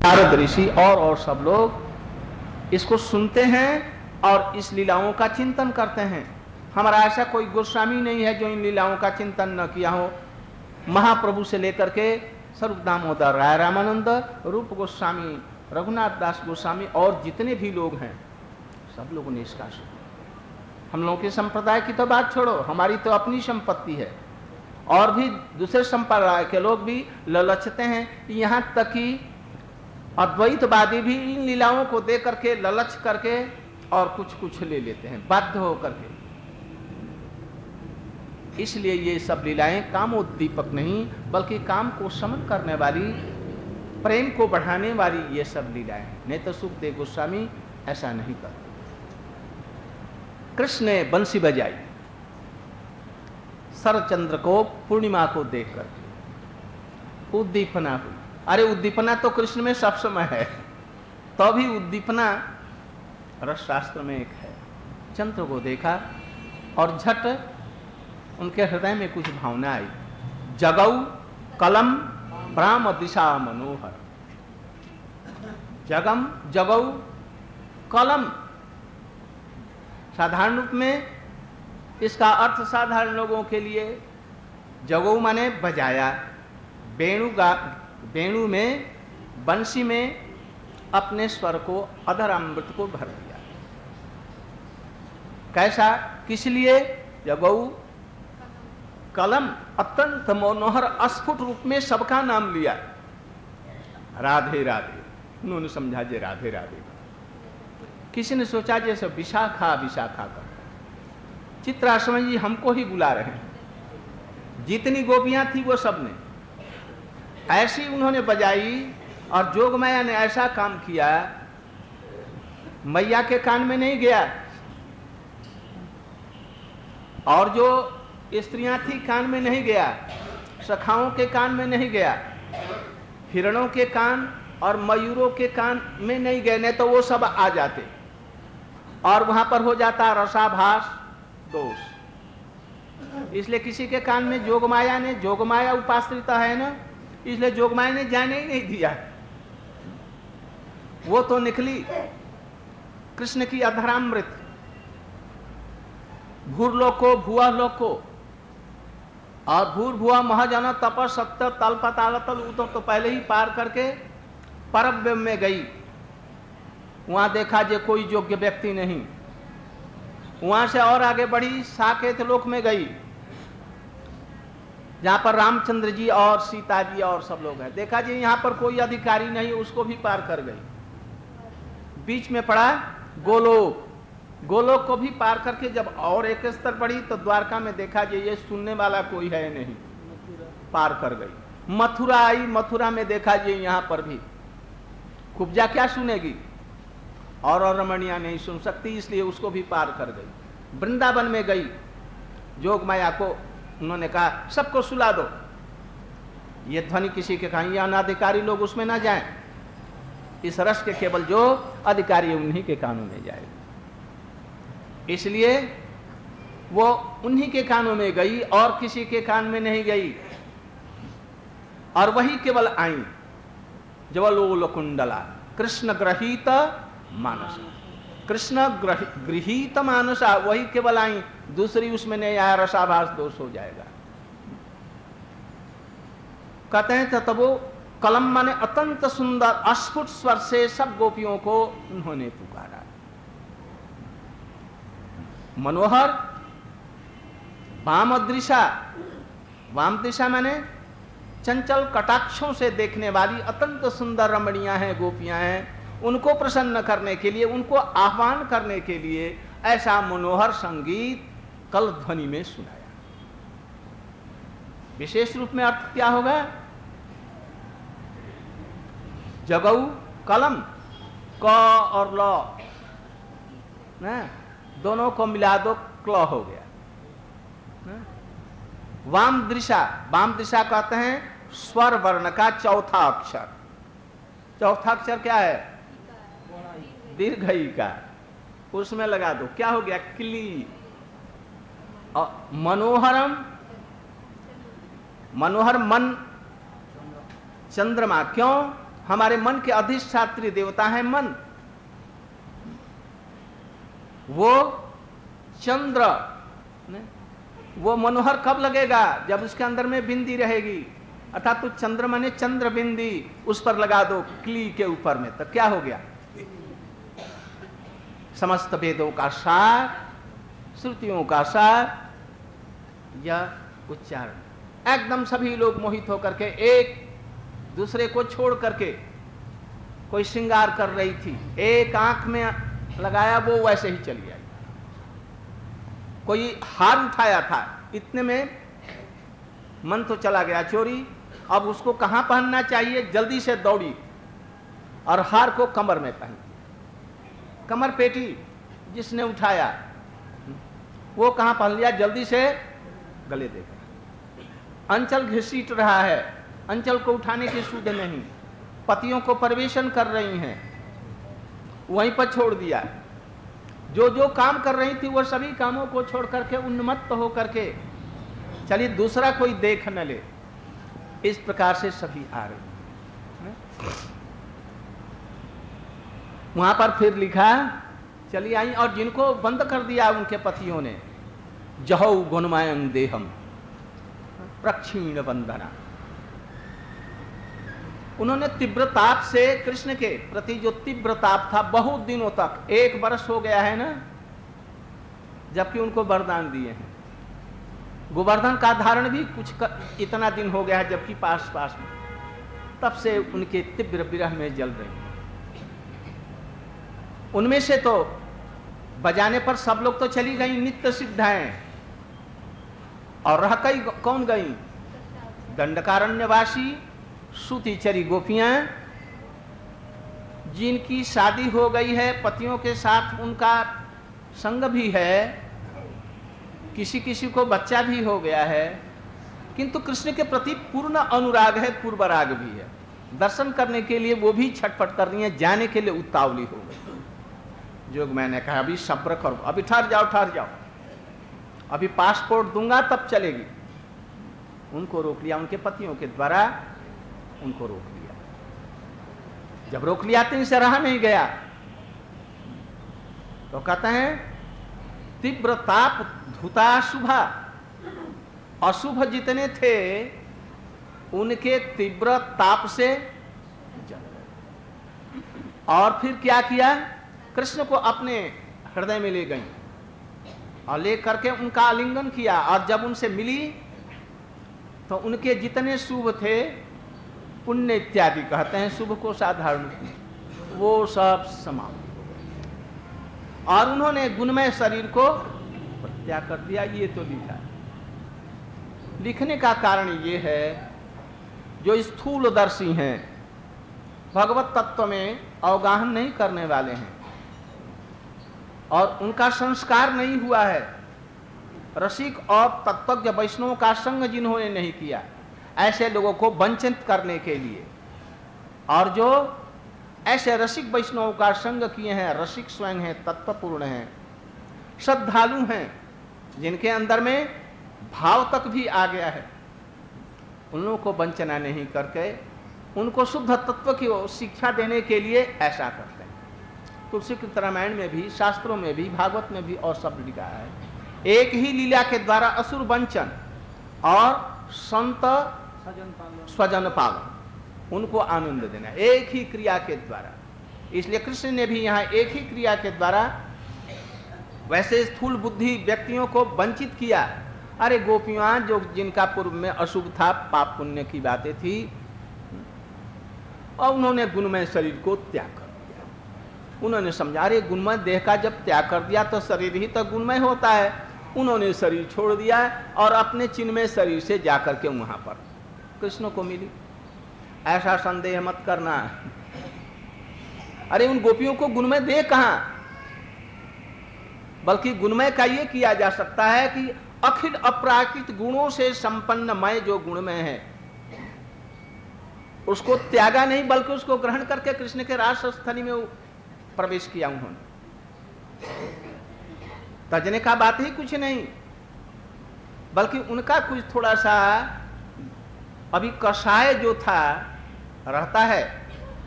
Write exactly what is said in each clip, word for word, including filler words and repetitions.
नारद ऋषि और और सब लोग इसको सुनते हैं और इस लीलाओं का चिंतन करते हैं। हमारा ऐसा कोई गोस्वामी नहीं है जो इन लीलाओं का चिंतन न किया हो। महाप्रभु से लेकर के स्वरूप दामोदर, राय रामानंद, रूप गोस्वामी, रघुनाथ दास गोस्वामी और जितने भी लोग हैं सब लोगों ने इसका सुना। हम लोगों के संप्रदाय की तो बात छोड़ो, हमारी तो अपनी संपत्ति है। और भी दूसरे संप्रदाय के लोग भी ललचते हैं, यहाँ तक कि अद्वैतवादी भी इन लीलाओं को दे करके ललच करके और कुछ कुछ ले लेते हैं बाध्य होकर के। इसलिए ये सब लीलाएं कामोद्दीपक नहीं बल्कि काम को शमन करने वाली, प्रेम को बढ़ाने वाली ये सब लीलाएं हैं। नहीं तो सुखदेव गोस्वामी ऐसा नहीं करते। कृष्ण ने बंसी बजाई शरचंद्र को, पूर्णिमा को देख करके उद्दीपना हुई। अरे उद्दीपना तो कृष्ण में सब समय है, तो भी उद्दीपना रस शास्त्र में एक है। चंद्र को देखा और झट उनके हृदय में कुछ भावना आई। जगौ कलम ब्राह्म दिशा मनोहर। जगम जगौ कलम, साधारण रूप में इसका अर्थ साधारण लोगों के लिए जगौ माने बजाया, वेणु गा वेणु में, बंसी में अपने स्वर को, अधर अमृत को भर दिया। कैसा, किस लिए? जगौ कलम, अत्यंत मनोहर अस्फुट रूप में सबका नाम लिया, राधे राधे। उन्होंने समझा जे राधे राधे। किसी ने सोचा जैसे विशाखा विशाखा कर। चित्राश्रम जी हमको ही बुला रहे हैं। जितनी गोपियां थी वो सब ने ऐसी उन्होंने बजाई और जोगमाया ने ऐसा काम किया, मैया के कान में नहीं गया और जो स्त्रियां थी कान में नहीं गया, सखाओं के कान में नहीं गया, हिरणों के कान और मयूरों के कान में नहीं गए, नहीं तो वो सब आ जाते और वहां पर हो जाता रसाभास दोष। इसलिए किसी के कान में जोगमाया ने, जोगमाया उपाश्रिता है ना, इसलिए जोगमाया ने जाने ही नहीं दिया। वो तो निकली कृष्ण की अधरामृत, भूरलोक को, भुआ लोक को, और भूर भुआ महजन तप सत्य तल पताल तल उतर तो पहले ही पार करके परब्रह्म में गई। वहां देखा जे कोई योग्य व्यक्ति नहीं, वहां से और आगे बढ़ी साकेत लोक में गई जहां पर रामचंद्र जी और सीता जी और सब लोग हैं। देखा जी यहां पर कोई अधिकारी नहीं, उसको भी पार कर गई। बीच में पड़ा गोलोक, गोलोक को भी पार करके जब और एक स्तर बढ़ी तो द्वारका में देखा जी ये सुनने वाला कोई है नहीं, पार कर गई। मथुरा आई, मथुरा में देखा जी यहां पर भी कुब्जा क्या सुनेगी और और रमणिया नहीं सुन सकती, इसलिए उसको भी पार कर गई। वृंदावन में गई, जोगमाया को उन्होंने कहा सबको सुला दो, ये ध्वनि किसी के कहीं, अनाधिकारी लोग उसमें ना जाएं, इस रस के केवल जो अधिकारी उन्हीं के कानों में जाए। इसलिए वो उन्हीं के कानों में गई और किसी के कान में नहीं गई। और वही केवल आई जवलोल कुंडला कृष्ण ग्रहीत मानस, कृष्ण गृहीत मानसा, वही केवल आई, दूसरी उसमें नहीं आया, रसाभास दोष हो जाएगा। कहते हैं तब वो कलम माने अत्यंत सुंदर अस्फुट स्वर से सब गोपियों को उन्होंने पुकारा। मनोहर वाम दृशा, वाम दिशा माने चंचल कटाक्षों से देखने वाली अत्यंत सुंदर रमणियां हैं, गोपियां हैं, उनको प्रसन्न करने के लिए, उनको आह्वान करने के लिए ऐसा मनोहर संगीत कल ध्वनि में सुनाया। विशेष रूप में अर्थ क्या होगा? जगऊ कलम, क और ल ना दोनों को मिला दो, क्ल हो गया ना? वाम दिशा, वाम दिशा कहते हैं स्वर वर्ण का चौथा अक्षर। चौथा अक्षर क्या है? दीर्घ ई का, उसमें लगा दो, क्या हो गया? क्ली। और मनोहरम, मनोहर मन चंद्रमा, क्यों? हमारे मन के अधिष्ठात्री देवता है मन। वो चंद्र, वो मनोहर कब लगेगा? जब उसके अंदर में बिंदी रहेगी, अर्थात तो चंद्र माने चंद्र बिंदी उस पर लगा दो क्ली के ऊपर में, तो क्या हो गया? समस्त वेदों का सार, श्रुतियों का सार, यह उच्चारण। एकदम सभी लोग मोहित होकर के एक दूसरे को छोड़ करके, कोई श्रृंगार कर रही थी, एक आंख में लगाया वो वैसे ही चली आई, कोई हार उठाया था, इतने में मन तो चला गया चोरी। अब उसको कहां पहनना चाहिए? जल्दी से दौड़ी और हार को कमर में पहन, कमर पेटी जिसने उठाया वो कहां पहन लिया? जल्दी से गले देखा। अंचल घसीट रहा है, अंचल को उठाने की सुध नहीं, पतियों को परिवेशन कर रही हैं, वहीं पर छोड़ दिया। जो जो काम कर रही थी वो सभी कामों को छोड़ करके उन्मत्त हो करके चलिए दूसरा कोई देख न ले, इस प्रकार से सभी आ रहे हैं। वहां पर फिर लिखा, चली आई और जिनको बंद कर दिया उनके पतियों ने, जहौ गुणमयं देहम प्रक्षीण बंधना। उन्होंने तीव्र ताप से, कृष्ण के प्रति जो तीव्र ताप था बहुत दिनों तक, एक वर्ष हो गया है ना, जबकि उनको वरदान दिए हैं। गोवर्धन का धारण भी कुछ कर, इतना दिन हो गया है जबकि पास पास में, तब से उनके तीव्र विरह में जल रहे हैं। उनमें से तो बजाने पर सब लोग तो चली गई नित्य सिद्धाएं, और रह गई कौन गई? दंडकारण्यवासी सूतीचरी गोपियां, जिनकी शादी हो गई है, पतियों के साथ उनका संग भी है, किसी किसी को बच्चा भी हो गया है, किंतु कृष्ण के प्रति पूर्ण अनुराग है, पूर्वराग भी है। दर्शन करने के लिए वो भी छटपट कर रही हैं, जाने के लिए उतावली हो गई। जो मैंने कहा अभी सब्र करो, अभी ठहर जाओ ठहर जाओ, अभी पासपोर्ट दूंगा तब चलेगी। उनको रोक लिया, उनके पतियों के द्वारा उनको रोक लिया। जब रोक लिया तो इनसे रहा नहीं गया, तो कहते हैं तीव्र ताप धुता शुभा, अशुभ जितने थे उनके तीव्र ताप से जल गए। और फिर क्या किया? कृष्ण को अपने हृदय में ले गई और ले करके उनका आलिंगन किया, और जब उनसे मिली तो उनके जितने शुभ थे, पुण्य इत्यादि कहते हैं शुभ को साधारण, वो सब समाप्त हो गए और उन्होंने गुणमय शरीर को त्याग कर दिया। ये तो लिखा। लिखने का कारण ये है, जो स्थूलदर्शी हैं, भगवत तत्व में अवगाहन नहीं करने वाले हैं और उनका संस्कार नहीं हुआ है, रसिक और तत्वज्ञ वैष्णवों का संग जिन्होंने नहीं किया, ऐसे लोगों को वंचित करने के लिए, और जो ऐसे रसिक वैष्णवों का संग किए हैं, रसिक स्वयं हैं, तत्वपूर्ण हैं, श्रद्धालु हैं, जिनके अंदर में भाव तक भी आ गया है, उन लोगों को वंचना नहीं करके उनको शुद्ध तत्व की शिक्षा देने के लिए ऐसा करते हैं। तुलसी के रामायण में भी, शास्त्रों में भी, भागवत में भी और सब लिखा है, एक ही लीला के द्वारा असुर वंचन और संत स्वजन पालन, उनको आनंद देना, एक ही क्रिया के द्वारा। इसलिए कृष्ण ने भी यहाँ एक ही क्रिया के द्वारा वैसे स्थूल बुद्धि व्यक्तियों को वंचित किया। अरे गोपियां जो जिनका पूर्व में अशुभ था, पाप पुण्य की बातें थी, और उन्होंने गुणमय शरीर को त्याग कर दिया। उन्होंने समझा, अरे गुणमय देह का जब त्याग कर दिया तो शरीर ही तो गुणमय होता है। उन्होंने शरीर छोड़ दिया और अपने चिन्मय शरीर से जाकर के वहां पर कृष्ण को मिली। ऐसा संदेह मत करना। अरे उन गोपियों को गुणमय देह कहां, बल्कि गुणमय का ये किया जा सकता है कि अखिल अपराकृत गुणों से संपन्न मय जो गुणमय है, उसको त्यागा नहीं, बल्कि उसको ग्रहण करके कृष्ण के रासस्थली में प्रवेश किया उन्होंने। तजने का बात ही कुछ नहीं, बल्कि उनका कुछ थोड़ा सा अभी कषाय जो था रहता है,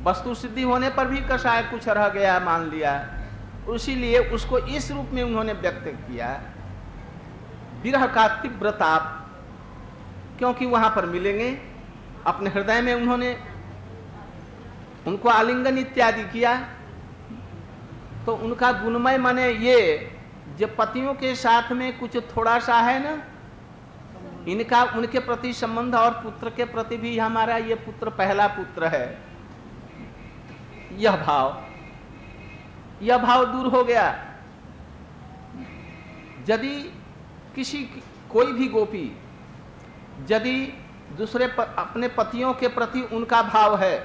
वस्तु सिद्धि होने पर भी कषाय कुछ रह गया मान लिया, इसीलिए उसको इस रूप में उन्होंने व्यक्त किया, विरह का तीव्र ताप, क्योंकि वहां पर मिलेंगे। अपने हृदय में उन्होंने उनको आलिंगन इत्यादि किया, तो उनका गुणमय माने ये जो पतियों के साथ में कुछ थोड़ा सा है ना, इनका उनके प्रति संबंध और पुत्र के प्रति भी हमारा ये पुत्र पहला पुत्र है, यह भाव यह भाव दूर हो गया। यदि किसी कोई भी गोपी यदि दूसरे प, अपने पतियों के प्रति उनका भाव है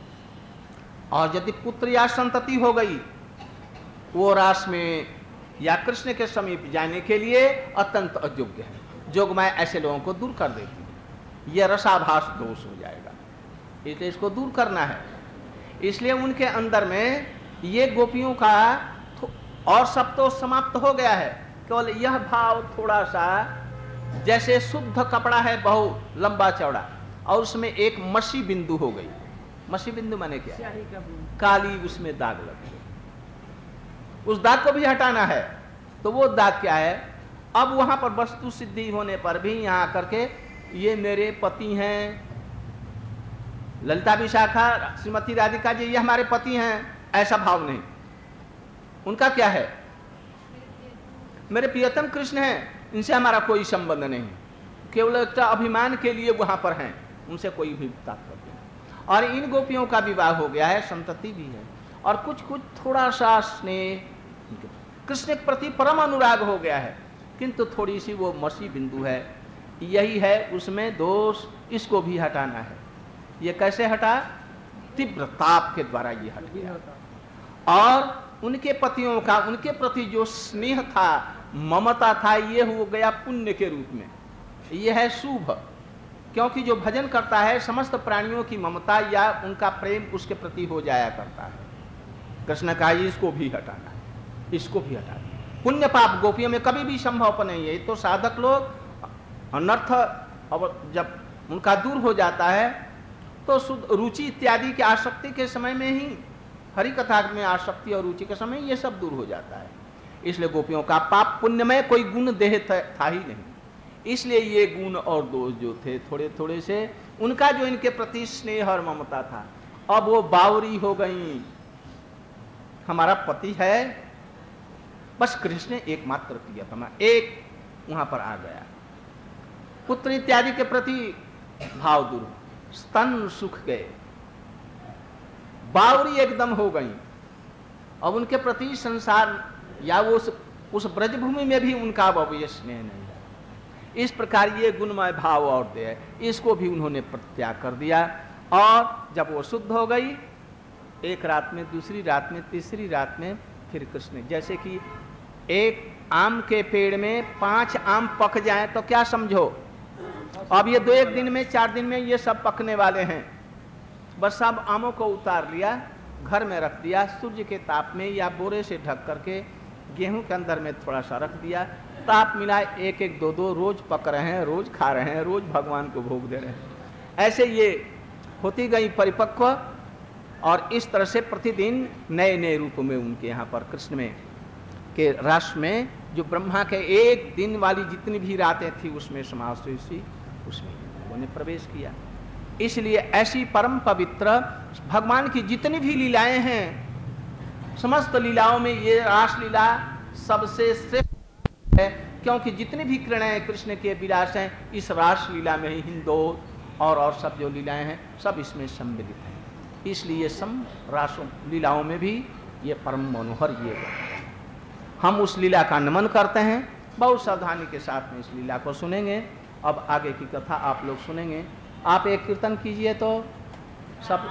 और यदि पुत्र या संतति हो गई, वो रास में या कृष्ण के समीप जाने के लिए अत्यंत अयोग्य है। जोगमाया ऐसे लोगों को दूर कर देती है, यह रसाभास दोष हो जाएगा, इसलिए इसको दूर करना है। इसलिए उनके अंदर में ये गोपियों का और सब तो समाप्त हो गया है, केवल यह भाव थोड़ा सा, जैसे शुद्ध कपड़ा है बहु लंबा चौड़ा और उसमें एक मसी बिंदु हो गई। मसी बिंदु माने क्या? काली उसमें दाग लग गई, उस दाग को भी हटाना है। तो वो दाग क्या है? अब वहां पर वस्तु सिद्धि होने पर भी यहां करके ये मेरे पति हैं, ललिता विशाखा श्रीमती राधिका जी ये हमारे पति हैं, ऐसा भाव नहीं। उनका क्या है? मेरे प्रियतम कृष्ण हैं, इनसे हमारा कोई संबंध नहीं, केवल एक अभिमान के लिए वहां पर हैं, उनसे कोई भी तात्पर्य नहीं। और इन गोपियों का विवाह हो गया है, संतति भी है, और कुछ कुछ थोड़ा सा स्नेह कृष्ण के प्रति परम अनुराग हो गया है, किंतु थोड़ी सी वो मसी बिंदु है, यही है उसमें दोष, इसको भी हटाना है। ये कैसे हटा? तीव्र ताप के द्वारा ये हट गया। और उनके पतियों का उनके प्रति जो स्नेह था, ममता था, ये हो गया पुण्य के रूप में। ये है शुभ, क्योंकि जो भजन करता है समस्त प्राणियों की ममता या उनका प्रेम उसके प्रति हो जाया करता है। कृष्ण का इसको भी हटाना है, इसको भी हटाना। पुण्य पाप गोपियों में कभी भी संभव नहीं है। तो साधक लोग अनर्थ और जब उनका दूर हो जाता है तो शुद्ध रुचि इत्यादि की आसक्ति के समय में ही, हरि कथा में आसक्ति और रुचि के समय ये सब दूर हो जाता है। इसलिए गोपियों का पाप पुण्य में कोई गुण देह था ही नहीं, इसलिए ये गुण और दोष जो थे थोड़े थोड़े से, उनका जो इनके प्रति स्नेह और ममता था, अब वो बावरी हो गई। हमारा पति है, बस कृष्ण एकमात्र प्रियतमा, एक वहां पर आ गया। पुत्र इत्यादि के प्रति भाव दूर, स्तन सुख गए, बावरी एकदम हो गई। अब उनके प्रति संसार या वो उस, उस ब्रजभूमि में भी उनका अवश्य स्नेह नहीं है। इस प्रकार ये गुणमय भाव और दे, इसको भी उन्होंने प्रत्याग कर दिया। और जब वो शुद्ध हो गई, एक रात में, दूसरी रात में, तीसरी रात में फिर कृष्ण, जैसे कि एक आम के पेड़ में पांच आम पक जाए तो क्या समझो, अब ये दो एक दिन में, चार दिन में ये सब पकने वाले हैं, बस सब आमों को उतार लिया, घर में रख दिया, सूर्य के ताप में या बोरे से ढक करके गेहूं के अंदर में थोड़ा सा रख दिया, ताप मिला, एक एक दो दो रोज पक रहे हैं, रोज खा रहे हैं, रोज भगवान को भोग दे रहे हैं। ऐसे ये होती गई परिपक्व, और इस तरह से प्रतिदिन नए नए रूप में उनके यहाँ पर कृष्ण में के रास में, जो ब्रह्मा के एक दिन वाली जितनी भी रातें थी उसमें समाप्त हुई थी, उसमें उन्होंने प्रवेश किया। इसलिए ऐसी परम पवित्र भगवान की जितनी भी लीलाएं हैं, समस्त लीलाओं में ये रास लीला सबसे श्रेष्ठ है, क्योंकि जितनी भी क्रीड़ाएं कृष्ण के विलास हैं, इस रास लीला में ही हिंदोल और और सब जो लीलाएं हैं सब इसमें सम्मिलित हैं। इसलिए सम रासों लीलाओं में भी ये परम मनोहर ये है। हम उस लीला का नमन करते हैं, बहुत सावधानी के साथ में इस लीला को सुनेंगे। अब आगे की कथा आप लोग सुनेंगे। आप एक कीर्तन कीजिए तो सब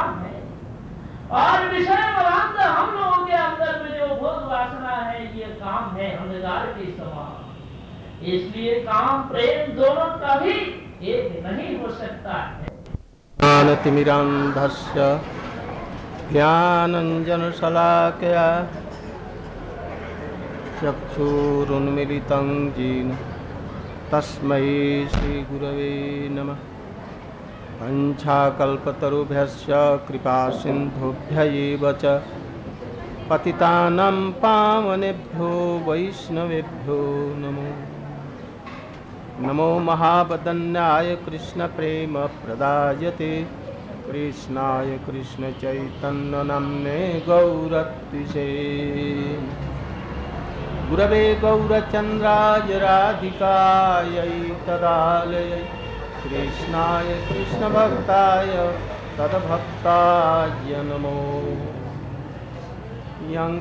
काम है। और विषय बलांत हम लोगों के अंदर में जो भोग वासना है, ये काम है अंधकार के समान। इसलिए काम प्रेम दोनों कभी एक नहीं हो सकता है। ज्ञानतिमिरान्धस्य ज्ञानञ्जनशलाकया चक्षुरुन्मीलितं येन तस्मै श्रीगुरवे नमः। वञ्चाकल्पतरुभ्यश्च कृपासिन्धुभ्य एव च पतितानां पावनेभ्यो वैष्णवेभ्यो नमो नमो महावदन्याय कृष्णप्रेमप्रदायते कृष्णाय कृष्णचैतन्यनाम्ने गौरत्विषे गुरवे गौरचन्द्राय राधिकायै तदालयै कृष्णाय कृष्णभक्ताय तद्भक्ताय नमो। यं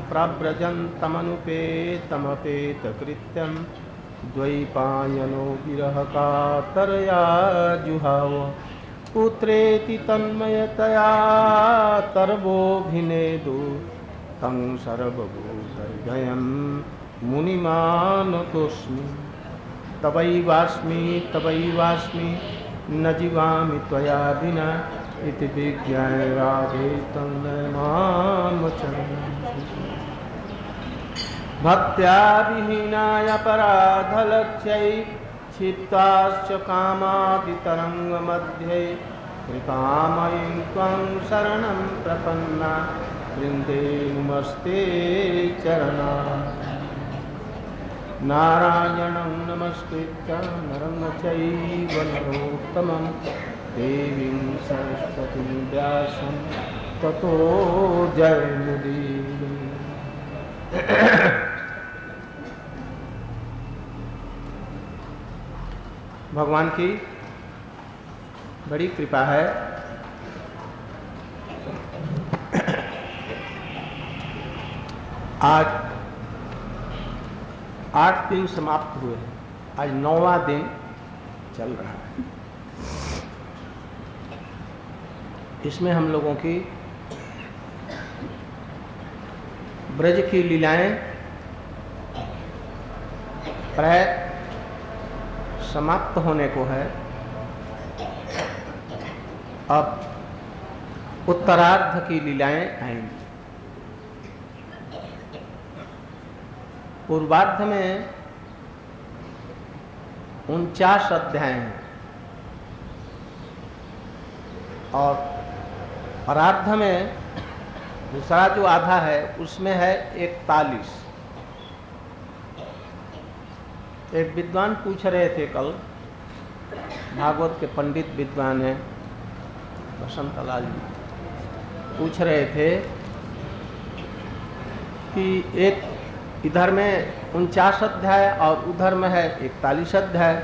प्रव्रजन्तमनुपेतमपेतकृत्यं द्वैपायनो विरहकातरया जुहाव पुत्रेति तन्मयतया तर्वोऽभिनेदु तं सर्वभूतहृदयं मुनिमानतोऽस्मि। तवैवास्मि तवैवास्मि न जीवामि त्वया विना इति विज्ञाय राधे तन्मयमामचरणम्। भक्त्या विहीनाय अपराधलक्ष्यै क्षिप्ताश्च कामादितरङ्गमध्ये कृपामयीं त्वं शरणं प्रपन्ना वृन्दे नमस्ते चरणा। नारायणं नमस्कृत्य नरं चैव नरोत्तमं देवीं सरस्वतीं व्यासं ततो जयमुदीरये। भगवान की बड़ी कृपा है। आज आठ दिन समाप्त हुए हैं, आज नौवां दिन चल रहा है। इसमें हम लोगों की ब्रज की लीलाएं प्राय समाप्त होने को है। अब उत्तरार्ध की लीलाएं आएंगी। पूर्वार्ध में उनचास अध्याय हैं और परार्ध में दूसरा जो आधा है उसमें है इकतालीस। एक विद्वान पूछ रहे थे कल, भागवत के पंडित विद्वान हैं बसंत लाल जी, पूछ रहे थे कि एक इधर में उनचास अध्याय और उधर में है इकतालीस अध्याय,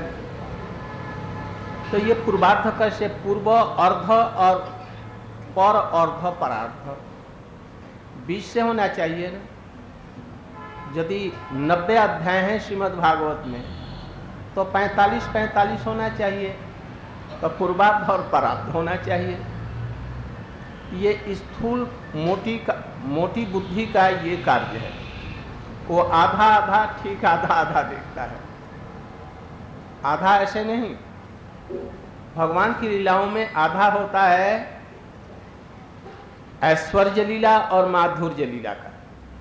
तो ये पूर्वार्ध कैसे, पूर्व अर्ध और पर अर्ध परार्ध बीच से होना चाहिए ना। यदि नब्बे अध्याय हैं श्रीमद् भागवत में तो पैंतालीस पैंतालीस होना चाहिए, तो पूर्वार्ध और परार्ध होना चाहिए। ये स्थूल मोटी का मोटी बुद्धि का ये कार्य है। वो आधा आधा ठीक आधा आधा देखता है, आधा ऐसे नहीं। भगवान की लीलाओं में आधा होता है ऐश्वर्य लीला और माधुर्य लीला का।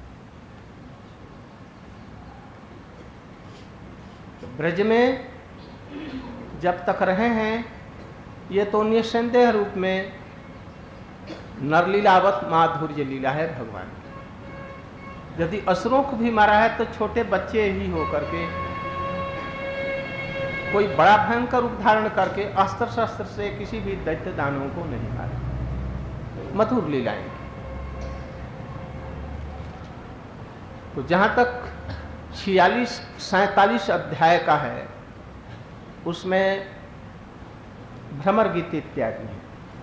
तो ब्रज में जब तक रहे हैं ये तो निसंदेह रूप में नरलीलावत माधुर्य लीला है भगवान। यदि असुरों को भी मारा है तो छोटे बच्चे ही हो करके, कोई बड़ा भयंकर रूप धारण करके अस्त्र शस्त्र से किसी भी दैत्य दानवों को नहीं मारा। मधुर लीलाएं। तो जहां तक छियालीस सैतालीस अध्याय का है उसमें भ्रमर गीत इत्यादि है।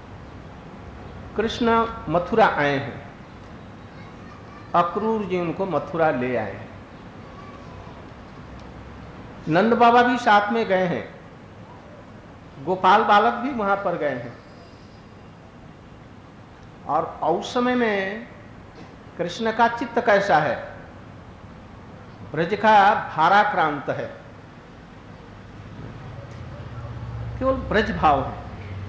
कृष्ण मथुरा आए हैं, अक्रूर जी उनको मथुरा ले आए हैं, नंद बाबा भी साथ में गए हैं, गोपाल बालक भी वहां पर गए हैं। और उस समय में कृष्ण का चित्त कैसा है? ब्रज का भाराक्रांत है, केवल ब्रज भाव है।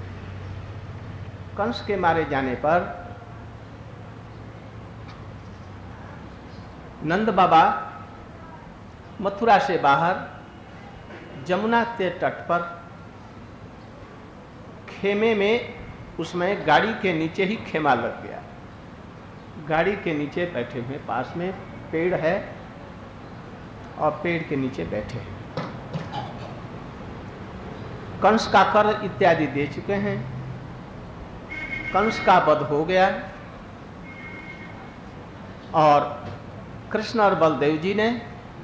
कंस के मारे जाने पर नंद बाबा मथुरा से बाहर जमुना के तट पर खेमे में, उसमें गाड़ी के नीचे ही खेमा लग गया। गाड़ी के नीचे बैठे हुए, पास में पेड़ है और पेड़ के नीचे बैठे हैं। कंस का कर इत्यादि दे चुके हैं, कंस का वध हो गया और कृष्ण और बलदेव जी ने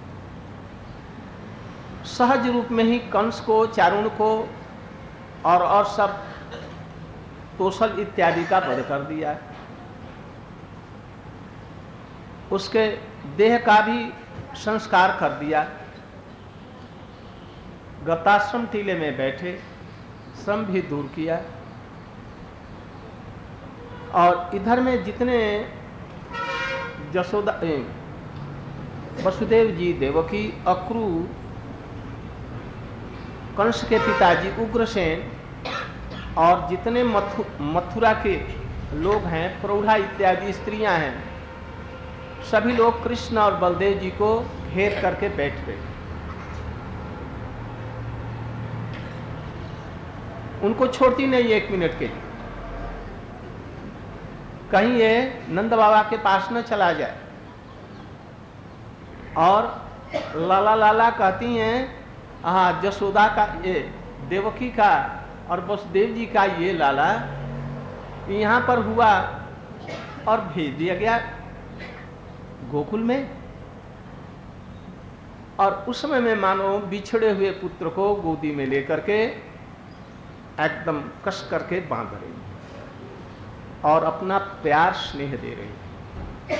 सहज रूप में ही कंस को, चारुण को और और सब तोसल इत्यादि का वध कर दिया। उसके देह का भी संस्कार कर दिया। गताश्रम टीले में बैठे श्रम भी दूर किया और इधर में जितने जशोदा, वसुदेव जी, देवकी, अक्रू, कंस के पिताजी उग्रसेन और जितने मथु, मथुरा के लोग हैं, प्रौढ़ा इत्यादि स्त्रियां हैं, सभी लोग कृष्ण और बलदेव जी को घेर करके बैठ गए। उनको छोड़ती नहीं एक मिनट के लिए, कहीं ये नंद बाबा के पास न चला जाए। और लाला लाला कहती हैं, हाँ, जसोदा का ये, देवकी का और वसुदेव जी का ये लाला यहाँ पर हुआ और भेज दिया गया गोकुल में। और उस समय में मानो बिछड़े हुए पुत्र को गोदी में लेकर के एकदम कस करके बांध रही और अपना प्यार स्नेह दे रही।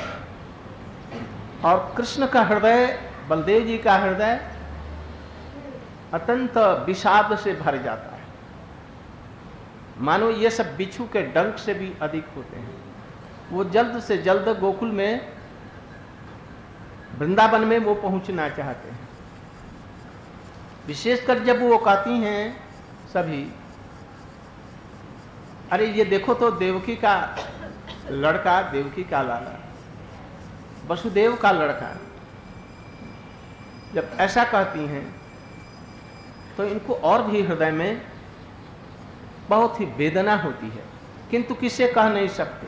और कृष्ण का हृदय, बलदेव जी का हृदय अत्यंत विषाद से भर जाता है, मानो ये सब बिच्छू के डंक से भी अधिक होते हैं। वो जल्द से जल्द गोकुल में, वृंदावन में वो पहुंचना चाहते हैं। विशेषकर जब वो कहती हैं सभी, अरे ये देखो तो देवकी का लड़का, देवकी का लाला, वसुदेव का लड़का, जब ऐसा कहती हैं तो इनको और भी हृदय में बहुत ही वेदना होती है, किंतु किसे कह नहीं सकते।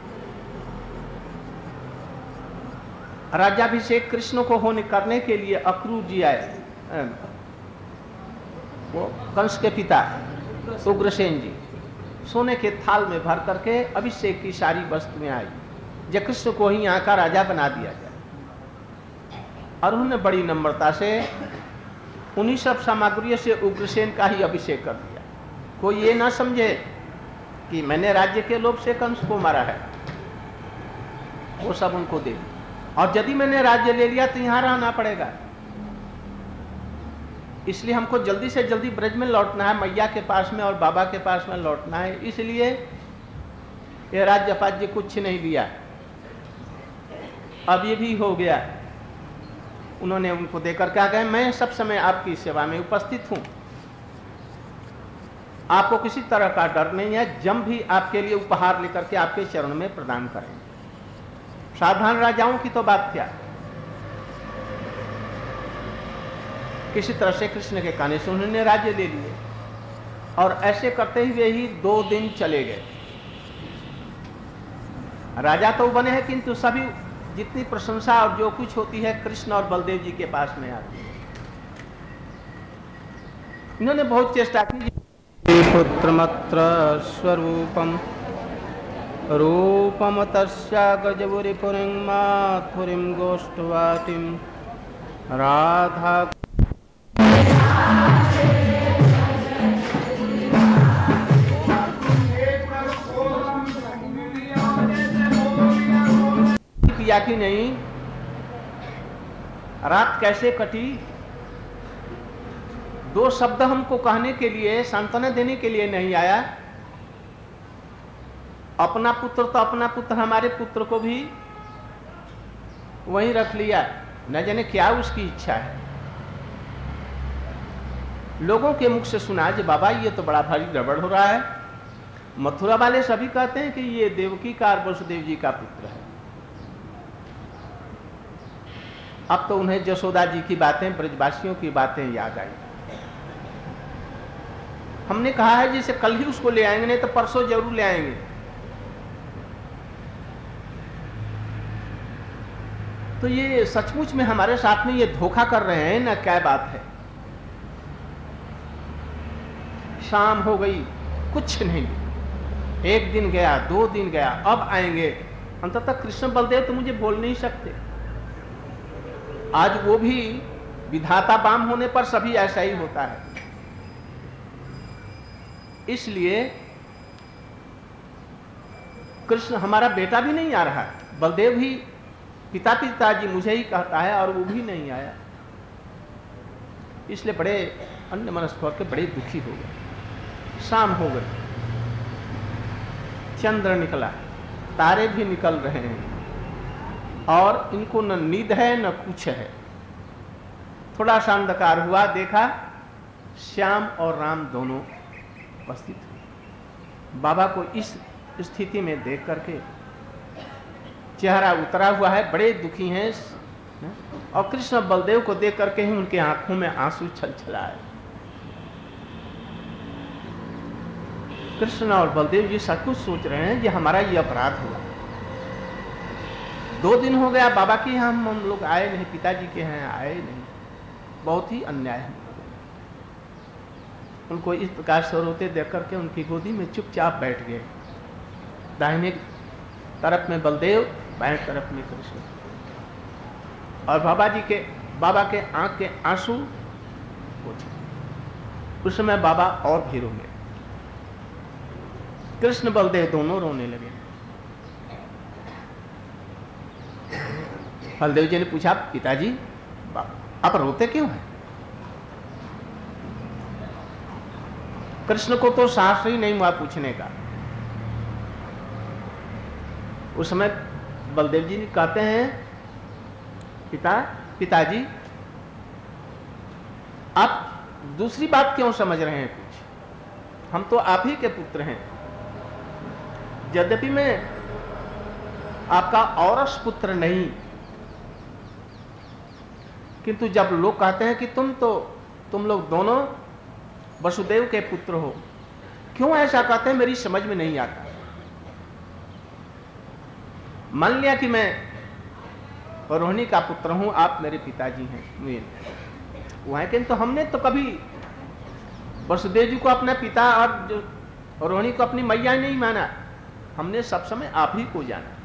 राज्याभिषेक कृष्ण को होने करने के लिए अक्रू जी आए, वो कंस के पिता उग्रसेन जी, सोने के थाल में भर करके अभिषेक की सारी वस्तुएं आई, जब कृष्ण को ही यहाँ का राजा बना दिया जाए। और उन्होंने बड़ी नम्रता से उन्हीं सब सामग्रियों से उग्रसेन का ही अभिषेक कर दिया। कोई ये ना समझे कि मैंने राज्य के लोभ से कंस को मारा है, वो सब उनको दे दी। और यदि मैंने राज्य ले लिया तो यहाँ रहना पड़ेगा, इसलिए हमको जल्दी से जल्दी ब्रज में लौटना है, मैया के पास में और बाबा के पास में लौटना है, इसलिए ये राज्य पाज्य कुछ नहीं दिया। अब ये भी हो गया। उन्होंने उनको देकर क्या कहे, मैं सब समय आपकी सेवा में उपस्थित हूं, आपको किसी तरह का डर नहीं है, जम भी आपके लिए उपहार लेकर के आपके चरण में प्रदान करें। साधारण राजाओं की तो बात क्या, किसी तरह से कृष्ण के कहने से उन्होंने राज्य ले लिए। और ऐसे करते हुए ही दो दिन चले गए। राजा तो बने हैं, किंतु सभी जितनी प्रशंसा और जो कुछ होती है कृष्ण और बलदेव जी के पास में आती है। इन्होंने बहुत चेष्टा की, पुत्रमत्र स्वरूपम रूपम तस्या गजबुरिपुरिं माथुरिं गोष्ठवाटिं राधा किया कि नहीं, रात कैसे कटी, दो शब्द हमको कहने के लिए, सांत्वना देने के लिए नहीं आया। अपना पुत्र तो अपना पुत्र, हमारे पुत्र को भी वहीं रख लिया, न जाने क्या उसकी इच्छा है। लोगों के मुख से सुना कि बाबा ये तो बड़ा भारी गड़बड़ हो रहा है। मथुरा वाले सभी कहते हैं कि ये देवकी का और वसुदेव जी का पुत्र है। अब तो उन्हें जसोदा जी की बातें, ब्रजवासियों की बातें याद आई। हमने कहा है जैसे कल ही उसको ले आएंगे, नहीं तो परसों जरूर ले आएंगे। तो ये सचमुच में हमारे साथ में ये धोखा कर रहे हैं ना, क्या बात है। शाम हो गई, कुछ नहीं, एक दिन गया, दो दिन गया, अब आएंगे। अंततः कृष्ण बलदेव तो मुझे बोल नहीं सकते। आज वो भी विधाता बाम होने पर सभी ऐसा ही होता है। इसलिए कृष्ण हमारा बेटा भी नहीं आ रहा है, बलदेव भी पिता पिताजी मुझे ही कहता है और वो भी नहीं आया। इसलिए बड़े अन्य मनस्क होकर बड़े दुखी हो गए। शाम हो गई, चंद्र निकला, तारे भी निकल रहे हैं और इनको न नींद है न कुछ है। थोड़ा सा अंधकार हुआ, देखा श्याम और राम दोनों उपस्थित हुए। बाबा को इस स्थिति में देख करके चेहरा उतरा हुआ है, बड़े दुखी हैं। और कृष्ण बलदेव को देख करके ही उनके आंखों में आंसू छलछलाए। कृष्ण और बलदेव जी सब कुछ सोच रहे हैं कि हमारा ये अपराध हुआ। दो दिन हो गया बाबा के यहाँ हम हम लोग आए नहीं, पिताजी के यहाँ आए नहीं, बहुत ही अन्याय है। उनको इस प्रकार से रोते देख करके उनकी गोदी में चुपचाप बैठ गए। दाहिने तरफ में बलदेव, बाएं तरफ में कृष्ण। और बाबा जी के बाबा के आंख के आंसू उस समय बाबा और भी रोने। कृष्ण बलदेव दोनों रोने लगे। बलदेव जी ने पूछा, पिताजी आप रोते क्यों हैं? कृष्ण को तो साहस ही नहीं हुआ पूछने का। उस समय बलदेव जी कहते हैं, पिता पिताजी आप दूसरी बात क्यों समझ रहे हैं कुछ? हम तो आप ही के पुत्र हैं। यद्यपि मैं आपका औरस पुत्र नहीं, किंतु जब लोग कहते हैं कि तुम तो तुम लोग दोनों वसुदेव के पुत्र हो, क्यों ऐसा कहते हैं मेरी समझ में नहीं आता। मान लिया कि मैं रोहिणी का पुत्र हूं, आप मेरे पिताजी हैं, वहां के तो हमने तो कभी वसुदेव जी को अपना पिता और जो रोहिणी को अपनी मैया नहीं माना। हमने सब समय आप ही को जाना।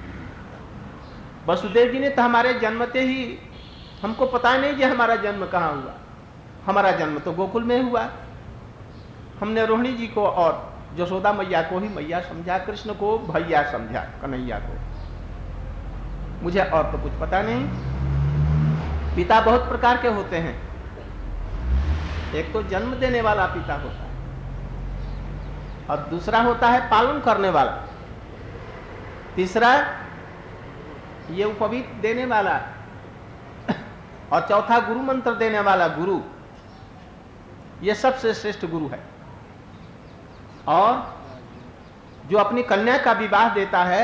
वसुदेव जी ने तो हमारे जन्मते ही, हमको पता नहीं कि हमारा जन्म कहाँ हुआ। हमारा जन्म तो गोकुल में हुआ। हमने रोहिणी जी को और जसोदा मैया को ही मैया समझा, कृष्ण को भैया समझा, कन्हैया को। मुझे और तो कुछ पता नहीं। पिता बहुत प्रकार के होते हैं। एक तो जन्म देने वाला पिता होता है और दूसरा होता है पालन करने वाला, तीसरा ये उपवीत देने वाला और चौथा गुरु मंत्र देने वाला गुरु। ये सबसे श्रेष्ठ गुरु है। और जो अपनी कन्या का विवाह देता है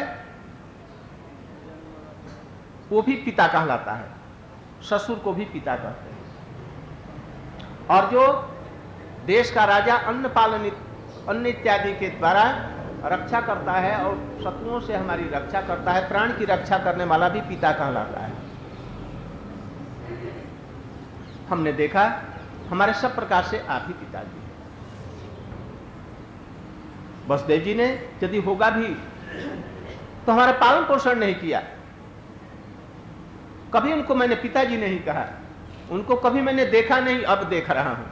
वो भी पिता कहलाता है। ससुर को भी पिता कहते हैं। और जो देश का राजा अन्न पालन अन्न इत्यादि के द्वारा रक्षा करता है और शत्रुओं से हमारी रक्षा करता है, प्राण की रक्षा करने वाला भी पिता कहलाता है। हमने देखा हमारे सब प्रकार से आप ही पिताजी हैं। वसुदेव जी ने यदि होगा भी तो हमारा पालन पोषण नहीं किया। कभी उनको मैंने पिताजी नहीं कहा, उनको कभी मैंने देखा नहीं, अब देख रहा हूं।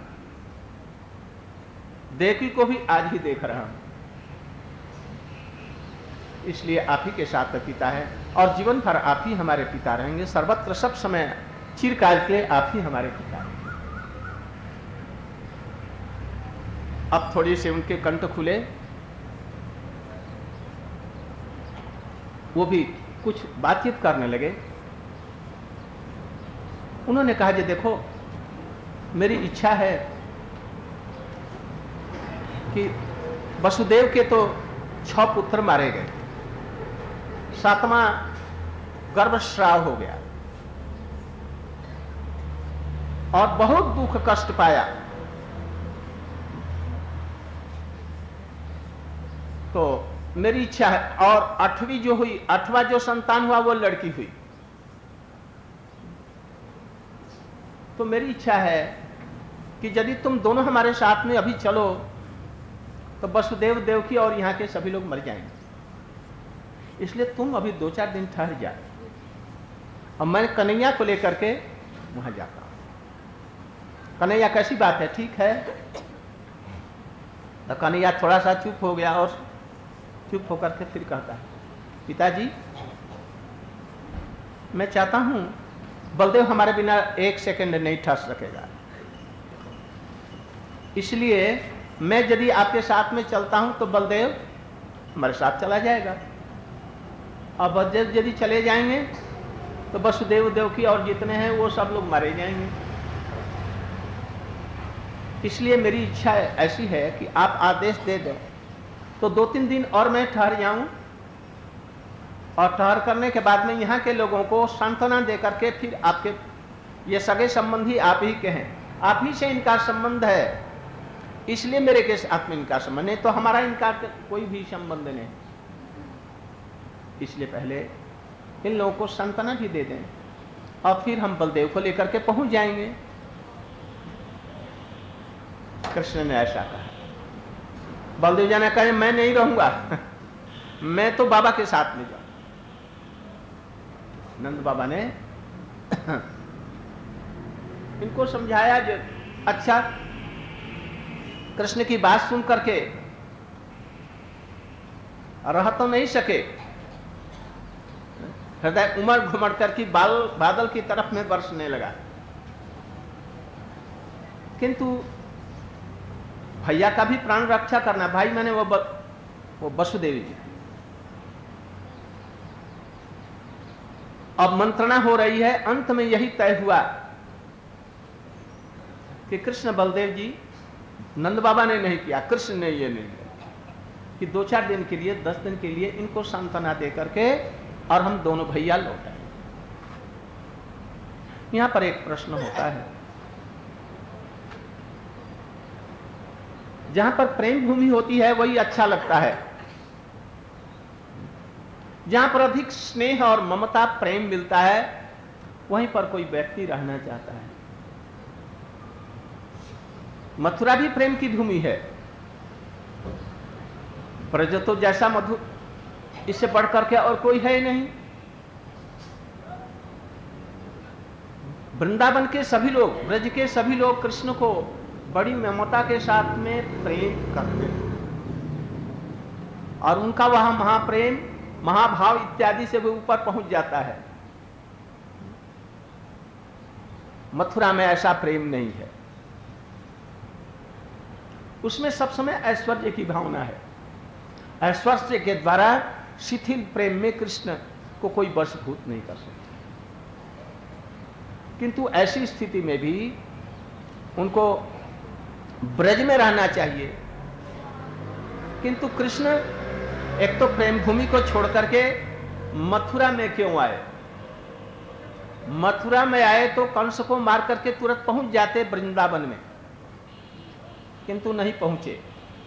देवकी को भी आज ही देख रहा हूं। इसलिए आप ही के साथ पिता है और जीवन भर आप ही हमारे पिता रहेंगे। सर्वत्र सब समय चिरकाल के लिए आप ही हमारे पिता हैं। अब थोड़ी से उनके कंठ खुले वो भी कुछ बातचीत करने लगे। उन्होंने कहा कि देखो, मेरी इच्छा है कि वसुदेव के तो छह पुत्र मारे गए, सातवां गर्भस्राव हो गया और बहुत दुख कष्ट पाया। तो मेरी इच्छा है, और आठवीं जो हुई, आठवां जो संतान हुआ वो लड़की हुई। तो मेरी इच्छा है कि यदि तुम दोनों हमारे साथ में अभी चलो तो वसुदेव देवकी और यहाँ के सभी लोग मर जाएंगे, इसलिए तुम अभी दो चार दिन ठहर जा, और मैं कन्हैया को लेकर के वहां जाता हूं। कन्हैया कैसी बात है, ठीक है। तो कन्हैया थोड़ा सा चुप हो गया और चुप होकर के फिर कहता है, पिताजी मैं चाहता हूं बलदेव हमारे बिना एक सेकंड नहीं ठहर सकेगा, इसलिए मैं यदि आपके साथ में चलता हूं तो बलदेव हमारे साथ चला जाएगा, और बलदेव यदि चले जाएंगे तो वसुदेव देवकी और जितने हैं वो सब लोग मारे जाएंगे। इसलिए मेरी इच्छा ऐसी है कि आप आदेश दे दें तो दो तीन दिन और मैं ठहर जाऊं, और ठहर करने के बाद में यहाँ के लोगों को सांत्वना दे करके फिर आपके ये सगे संबंधी आप ही के हैं, आप ही से इनका संबंध है, इसलिए मेरे के साथ में इनका संबंध नहीं, तो हमारा इनका कोई भी संबंध नहीं। इसलिए पहले इन लोगों को सांत्वना भी दे दें और फिर हम बलदेव को लेकर के पहुंच जाएंगे। कृष्ण ने ऐसा कहा। बलदेव जी ने कहा मैं नहीं रहूंगा, मैं तो बाबा के साथ में जाऊं। नंद बाबा ने इनको समझाया जो अच्छा, कृष्ण की बात सुन करके रह तो नहीं सके, हृदय उमड़ घुमड़ कर की बाल बादल की तरफ में बरसने लगा, किंतु भैया का भी प्राण रक्षा करना, भाई मैंने वो ब, वो वसुदेव जी। अब मंत्रणा हो रही है, अंत में यही तय हुआ कि कृष्ण बलदेव जी, नंद बाबा ने नहीं किया, कृष्ण ने ये नहीं किया कि दो चार दिन के लिए, दस दिन के लिए इनको सांत्वना दे करके और हम दोनों भैया लौट आए। यहां पर एक प्रश्न होता है, जहां पर प्रेम भूमि होती है वही अच्छा लगता है, जहां पर अधिक स्नेह और ममता प्रेम मिलता है वहीं पर कोई व्यक्ति रहना चाहता है। मथुरा भी प्रेम की भूमि है, ब्रज तो जैसा मधुर, इससे बढ़कर के और कोई है नहीं। वृंदावन के सभी लोग, ब्रज के सभी लोग कृष्ण को बड़ी ममता के साथ में प्रेम करते हैं, और उनका वह महाप्रेम, महाभाव इत्यादि से भी ऊपर पहुंच जाता है। मथुरा में ऐसा प्रेम नहीं है, उसमें सब समय ऐश्वर्य की भावना है। ऐश्वर्य के द्वारा शिथिल प्रेम में कृष्ण को कोई वशभूत नहीं कर सकता, किंतु ऐसी स्थिति में भी उनको ब्रज में रहना चाहिए। किंतु कृष्ण एक तो प्रेम भूमि को छोड़ करके मथुरा में क्यों आए? मथुरा में आए तो कंस को मार करके तुरंत पहुंच जाते वृंदावन में, किंतु नहीं पहुंचे।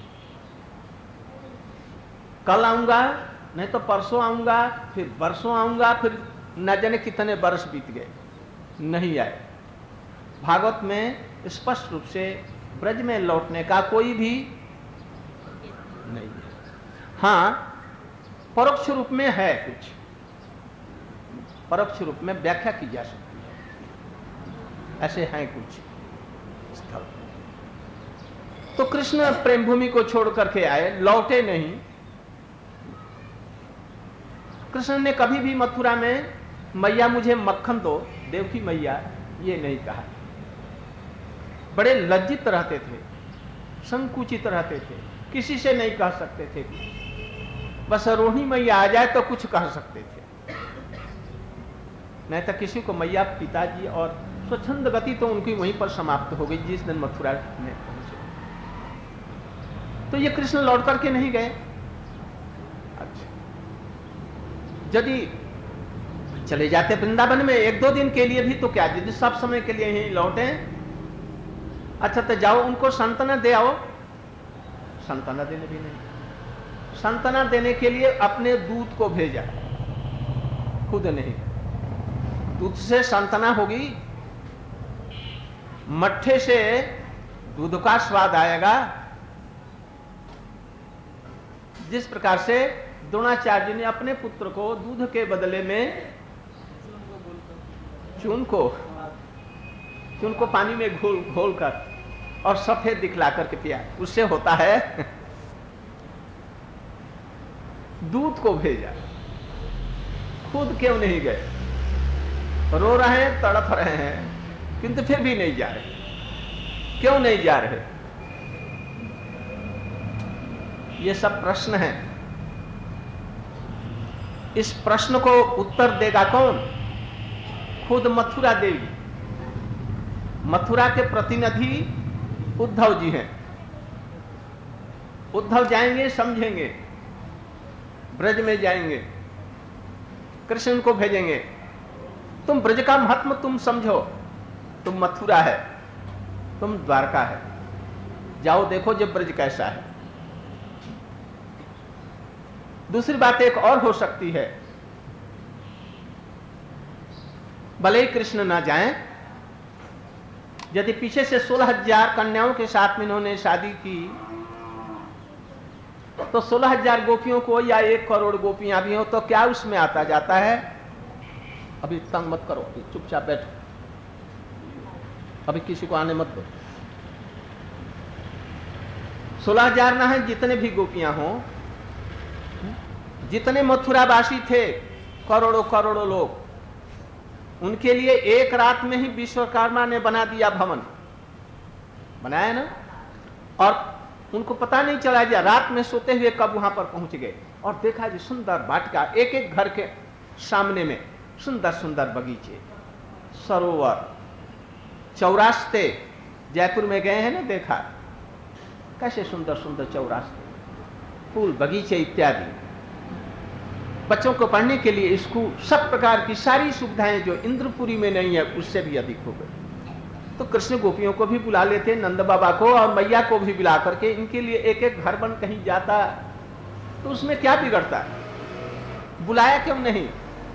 कल आऊंगा, नहीं तो परसों आऊंगा, फिर वर्षों आऊंगा, फिर न जाने कितने वर्ष बीत गए, नहीं आए। भागवत में स्पष्ट रूप से ब्रज में लौटने का कोई भी नहीं है। हाँ, परोक्ष रूप में है, कुछ परोक्ष रूप में व्याख्या की जा सकती है, ऐसे हैं कुछ स्थल। तो कृष्ण प्रेम भूमि को छोड़ करके आए, लौटे नहीं। कृष्ण ने कभी भी मथुरा में मैया मुझे मक्खन दो, देवकी मैया, ये नहीं कहा। बड़े लज्जित रहते थे, संकुचित रहते थे, किसी से नहीं कह सकते थे। बस रोहिणी मैया आ जाए तो कुछ कह सकते थे, नहीं तो किसी को मैया पिताजी, और स्वच्छंद गति तो उनकी वहीं पर समाप्त हो गई जिस दिन मथुरा में पहुंचे। तो ये कृष्ण लौट करके नहीं गए। अच्छा, यदि चले जाते वृंदावन में एक दो दिन के लिए भी तो क्या, यदि सब समय के लिए यहीं लौटे, अच्छा तो जाओ उनको सांत्वना दे आओ। सांत्वना देने भी नहीं, सांत्वना देने के लिए अपने दूत को भेजा, खुद नहीं। दूध से सांत्वना होगी, मट्ठे से दूध का स्वाद आएगा। जिस प्रकार से द्रोणाचार्य ने अपने पुत्र को दूध के बदले में चून को चून को पानी में घोल घोल कर और सफेद दिखला करके पिया, उससे होता है। दूध को भेजा, खुद क्यों नहीं गए? रो रहे हैं, तड़प रहे हैं, किंतु फिर भी नहीं जा रहे। क्यों नहीं जा रहे? ये सब प्रश्न हैं। इस प्रश्न को उत्तर देगा कौन? खुद मथुरा देवी। मथुरा के प्रतिनिधि उद्धव जी हैं। उद्धव जाएंगे, समझेंगे, ब्रज में जाएंगे, कृष्ण को भेजेंगे, तुम ब्रज का महत्व तुम समझो, तुम मथुरा है, तुम द्वारका है, जाओ देखो जब ब्रज कैसा है। दूसरी बात एक और हो सकती है, भले ही कृष्ण ना जाएं, यदि पीछे से सोलह हजार कन्याओं के साथ में इन्होंने शादी की, तो सोलह हजार गोपियों को या एक करोड़ गोपियां भी हो तो क्या उसमें आता जाता है? अभी तंग मत करो, चुपचाप बैठो, अभी किसी को आने मत दो। सोलह हजार ना है, जितने भी गोपियां हो, जितने मथुरावासी थे, करोड़ों करोड़ों लोग, उनके लिए एक रात में ही विश्वकर्मा ने बना दिया भवन, बनाया ना। और उनको पता नहीं चला जा रात में सोते हुए कब वहां पर पहुंच गए। और देखा जी सुंदर वाटिका, एक एक घर के सामने में सुंदर सुंदर बगीचे, सरोवर, चौरास्ते। जयपुर में गए हैं ना, देखा कैसे सुंदर सुंदर चौरास्ते, फूल बगीचे इत्यादि। बच्चों को पढ़ने के लिए स्कूल, सब प्रकार की सारी सुविधाएं जो इंद्रपुरी में नहीं है उससे भी अधिक हो गई। तो कृष्ण गोपियों को भी बुला लेते, नंद बाबा को और मैया को भी बुला करके इनके लिए एक एक घर बन कहीं जाता, तो उसमें क्या बिगड़ता? बुलाया क्यों नहीं?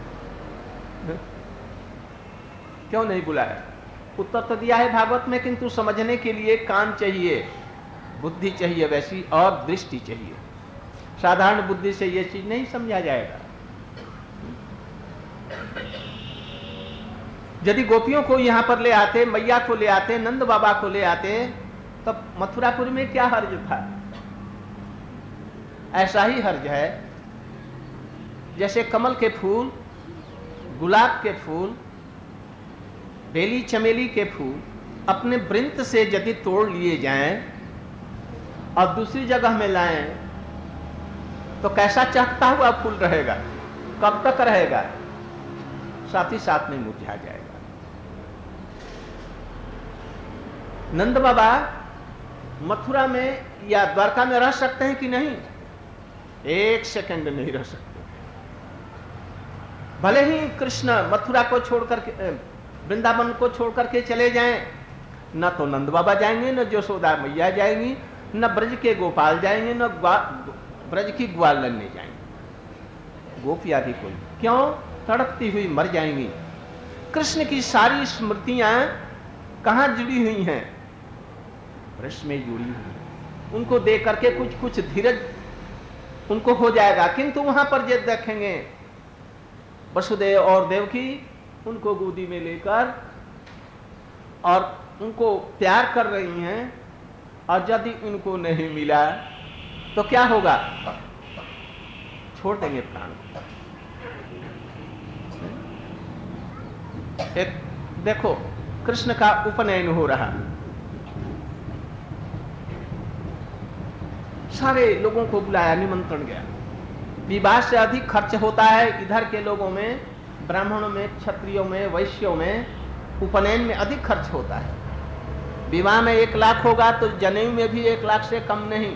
क्यों नहीं बुलाया? उत्तर तो दिया है भागवत में, किंतु समझने के लिए कान चाहिए, बुद्धि चाहिए वैसी, और दृष्टि चाहिए। साधारण बुद्धि से यह चीज नहीं समझा जाएगा। यदि गोपियों को यहां पर ले आते, मैया को ले आते, नंद बाबा को ले आते, तब मथुरापुर में क्या हर्ज था? ऐसा ही हर्ज है जैसे कमल के फूल, गुलाब के फूल, बेली चमेली के फूल अपने वृंत से यदि तोड़ लिए जाएं और दूसरी जगह में लाएं, तो कैसा चहकता हुआ फूल रहेगा? कब तक रहेगा? साथ ही साथ में मुरझा जाएगा। नंद बाबा मथुरा में या द्वारका में रह सकते हैं कि नहीं? एक सेकंड नहीं रह सकते। भले ही कृष्ण मथुरा को छोड़कर के, वृंदावन को छोड़कर के चले जाएं, न तो नंद बाबा जाएंगे, न यशोदा मैया जाएंगी, न ब्रज के गोपाल जाएंगे, न ब्रज की ग्वालने जाएंगे, गोपियां भी कोई। क्यों? तड़पती हुई मर जाएंगी। कृष्ण की सारी स्मृतियां कहां जुड़ी हुई हैं? ब्रज में जुड़ी हुई। उनको देख करके कुछ कुछ धीरज उनको हो जाएगा, किंतु वहां पर जब देखेंगे वसुदेव और देवकी उनको गोदी में लेकर और उनको प्यार कर रही हैं, और यदि उनको नहीं मिला तो क्या होगा? छोड़ देंगे प्राण। एक देखो, कृष्ण का उपनयन हो रहा, सारे लोगों को बुलाया, निमंत्रण गया, विवाह से अधिक खर्च होता है इधर के लोगों में, ब्राह्मणों में, क्षत्रियों में, वैश्यों में, उपनयन में अधिक खर्च होता है। विवाह में एक लाख होगा तो जनेऊ में भी एक लाख से कम नहीं।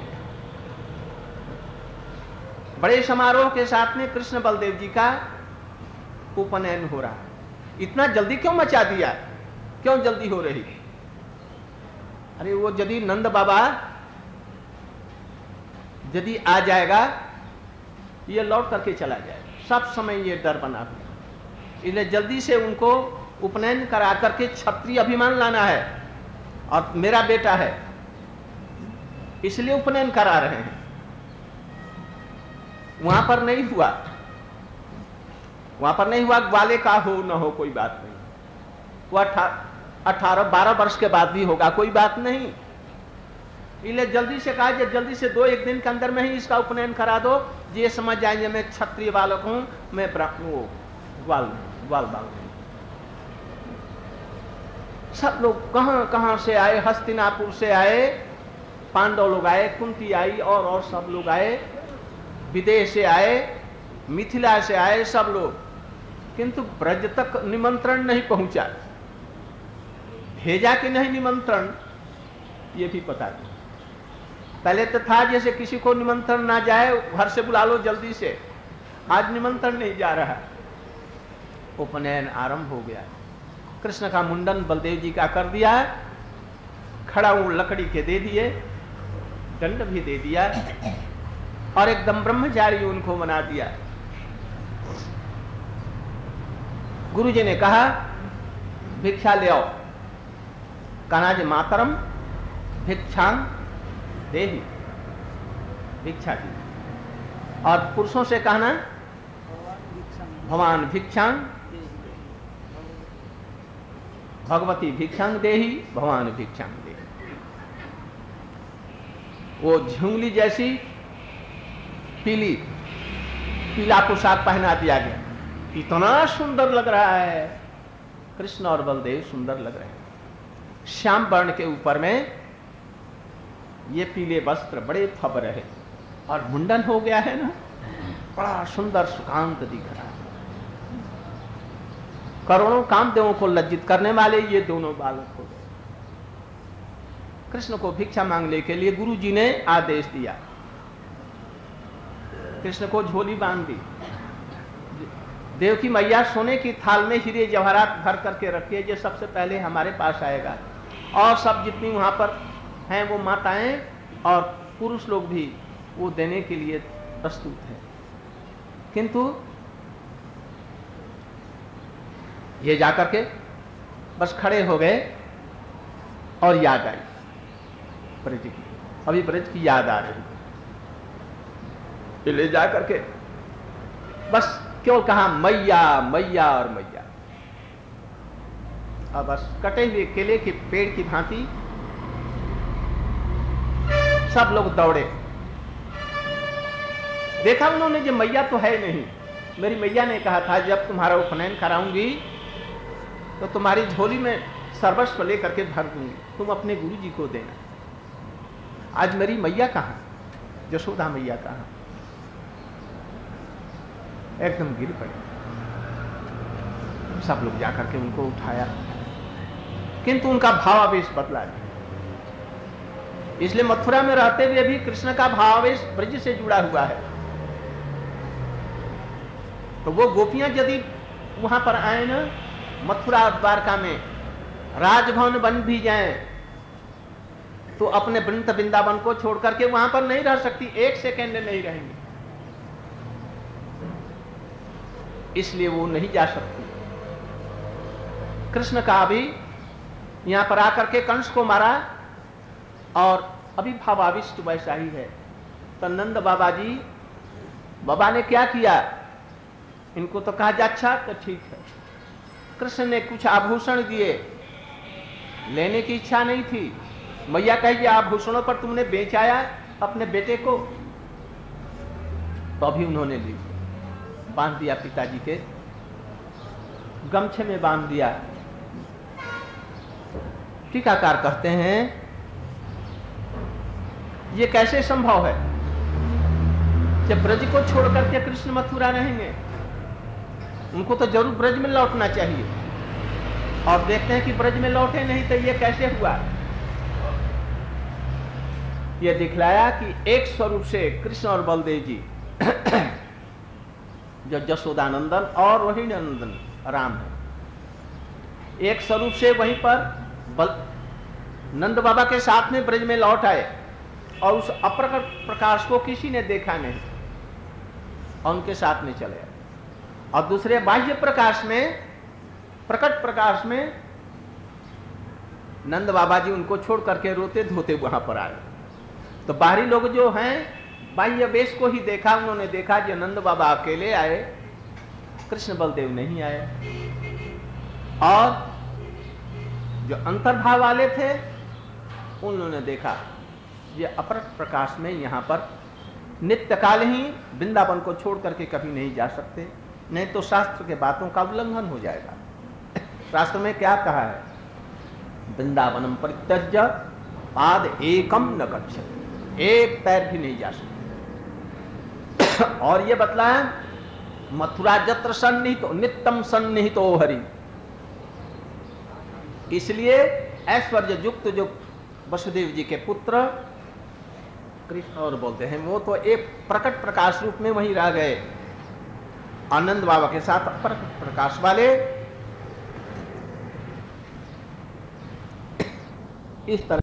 बड़े समारोह के साथ में कृष्ण बलदेव जी का उपनयन हो रहा है। इतना जल्दी क्यों मचा दिया, क्यों जल्दी हो रही? अरे वो यदि नंद बाबा यदि आ जाएगा, ये लौट करके चला जाएगा, सब समय ये डर बना हुआ। इसलिए जल्दी से उनको उपनयन करा करके क्षत्रिय अभिमान लाना है, और मेरा बेटा है इसलिए उपनयन करा रहे हैं। वहां पर नहीं हुआ, वहां पर नहीं हुआ, ग्वाले का हो न हो कोई बात नहीं, वो अठारह बारह वर्ष के बाद भी होगा, कोई बात नहीं। इसलिए जल्दी से कहा, जल्दी से दो एक दिन के अंदर में ही इसका उपनयन करा दो, ये समझ जाएंगे मैं क्षत्रिय बालक हूं, मैं वो ग्वाल ग्वाल बालक हूं। सब लोग कहां कहां से आए, हस्तिनापुर से आए, पांडव लोग आए, कुंती आई, और और सब लोग आए, विदेश से आए, मिथिला से आए सब लोग, किंतु ब्रज तक निमंत्रण नहीं पहुंचा। भेजा कि नहीं निमंत्रण ये भी पता नहीं। पहले तो था जैसे किसी को निमंत्रण ना जाए घर से बुला लो जल्दी से, आज निमंत्रण नहीं जा रहा। उपनयन आरंभ हो गया, कृष्ण का मुंडन बलदेव जी का कर दिया, खड़ा वो लकड़ी के दे दिए, दंड भी दे दिया, और एकदम ब्रह्मचारी उनको बना दिया। गुरुजी ने कहा भिक्षा ले आओ, कहना जी मातरम भिक्षांग देही, भिक्षा दी। और पुरुषों से कहना भगवान भिक्षांग, भगवती भिक्षांग देही, भगवान भिक्षांग देही। वो झुंगली जैसी पीली पीला पोशाक पहना दिया गया, इतना सुंदर लग रहा है। कृष्ण और बलदेव सुंदर लग रहे हैं। श्याम वर्ण के ऊपर में ये पीले वस्त्र बड़े फब रहे, और मुंडन हो गया है ना, बड़ा सुंदर सुकांत दिख रहा है। करोड़ों कामदेवों को लज्जित करने वाले ये दोनों बालक हो गए। कृष्ण को भिक्षा मांगने के लिए गुरु जी ने आदेश दिया, कृष्ण को झोली बांध दी। देव की मैया सोने की थाल में हीरे जवाहरात भर करके रखिए, जो सबसे पहले हमारे पास आएगा। और सब जितनी वहां पर हैं वो माताएं और पुरुष लोग भी वो देने के लिए प्रस्तुत हैं। किंतु ये जाकर के बस खड़े हो गए, और याद आई ब्रज की, अभी ब्रज की याद आ रही। ले जाकर के बस क्यों कहा मैया मैया और मैया। अब बस कटे हुए केले के पेड़ की भांति सब लोग दौड़े। देखा उन्होंने जो मैया तो है नहीं। मेरी मैया ने कहा था जब तुम्हारा उपनयन कराऊंगी तो तुम्हारी झोली में सर्वस्व लेकर के भर दूंगी, तुम अपने गुरु जी को देना। आज मेरी मैया कहाँ, यशोदा मैया कहाँ? एकदम गिर पड़े। सब लोग जाकर के उनको उठाया, किंतु उनका भावावेश बदला नहीं। इसलिए मथुरा में रहते हुए भी कृष्ण का भावावेश ब्रज से जुड़ा हुआ है। तो वो गोपियां यदि वहां पर आए ना, मथुरा द्वारका में राजभवन बन भी जाएं, तो अपने वृंद वृंदावन को छोड़ करके वहां पर नहीं रह सकती, एक सेकेंड नहीं रहेंगे। इसलिए वो नहीं जा सकती। कृष्ण का अभी यहां पर आकर के कंस को मारा, और अभी भावाविष्ट वैसा ही है। तो नंद बाबा जी, बाबा ने क्या किया, इनको तो कहा जा अच्छा तो ठीक है। कृष्ण ने कुछ आभूषण दिए, लेने की इच्छा नहीं थी। मैया कहेगी आभूषणों पर तुमने बेचाया अपने बेटे को, तो अभी उन्होंने ली, बांध दिया पिताजी के गमछे में बांध दिया। टीकाकार कहते हैं ये कैसे संभव है जब ब्रज को छोड़ करके कृष्ण मथुरा रहेंगे, उनको तो जरूर ब्रज में लौटना चाहिए, और देखते हैं कि ब्रज में लौटे नहीं, तो ये कैसे हुआ? ये दिखलाया कि एक स्वरूप से कृष्ण और बलदेव जी जो जशोदानंदन और वही नंदन राम है, एक स्वरूप से वहीं पर बल नंद बाबा के साथ में ब्रज में लौट आए, और उस अप्रकट प्रकाश को किसी ने देखा नहीं और उनके साथ में चले आए। और दूसरे बाह्य प्रकाश में, प्रकट प्रकाश में नंद बाबा जी उनको छोड़ करके रोते धोते वहां पर आए। तो बाहरी लोग जो हैं बाह्य वेश को ही देखा, उन्होंने देखा कि नंद बाबा अकेले आए, कृष्ण बलदेव नहीं आए। और जो अंतर्भाव वाले थे उन्होंने देखा ये अपरट प्रकाश में यहाँ पर नित्य काल ही वृंदावन को छोड़ करके कभी नहीं जा सकते, नहीं तो शास्त्र के बातों का उल्लंघन हो जाएगा। शास्त्र में क्या कहा है? वृंदावनम परित्यज्य पाद एकम न गच्छति, एक पैर भी नहीं जा सकते। और ये बतलाया मथुरा जत्र सन्निहितो नित्यम सन्निहितो हरि, इसलिए ऐश्वर्य युक्त जो वसुदेव जी के पुत्र कृष्ण और बोलते हैं, वो तो एक प्रकट प्रकाश रूप में वहीं रह गए, आनंद बाबा के साथ प्रकट प्रकाश वाले इस तरह